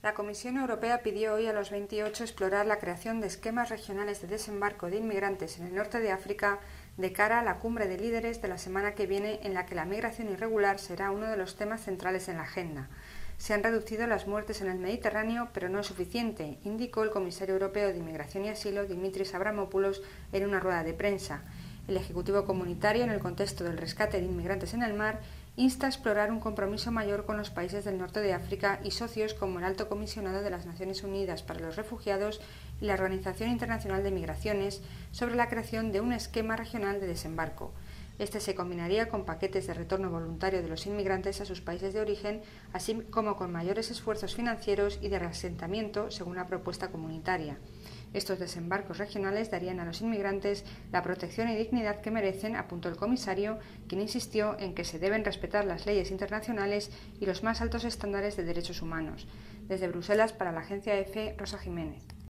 La Comisión Europea pidió hoy a los 28 explorar la creación de esquemas regionales de desembarco de inmigrantes en el norte de África de cara a la cumbre de líderes de la semana que viene, en la que la migración irregular será uno de los temas centrales en la agenda. Se han reducido las muertes en el Mediterráneo, pero no es suficiente, indicó el comisario europeo de Inmigración y Asilo, Dimitris Avramopoulos, en una rueda de prensa. El Ejecutivo Comunitario, en el contexto del rescate de inmigrantes en el mar, insta a explorar un compromiso mayor con los países del norte de África y socios como el Alto Comisionado de las Naciones Unidas para los Refugiados y la Organización Internacional de Migraciones sobre la creación de un esquema regional de desembarco. Este se combinaría con paquetes de retorno voluntario de los inmigrantes a sus países de origen, así como con mayores esfuerzos financieros y de reasentamiento, según la propuesta comunitaria. Estos desembarcos regionales darían a los inmigrantes la protección y dignidad que merecen, apuntó el comisario, quien insistió en que se deben respetar las leyes internacionales y los más altos estándares de derechos humanos. Desde Bruselas, para la agencia EFE, Rosa Jiménez.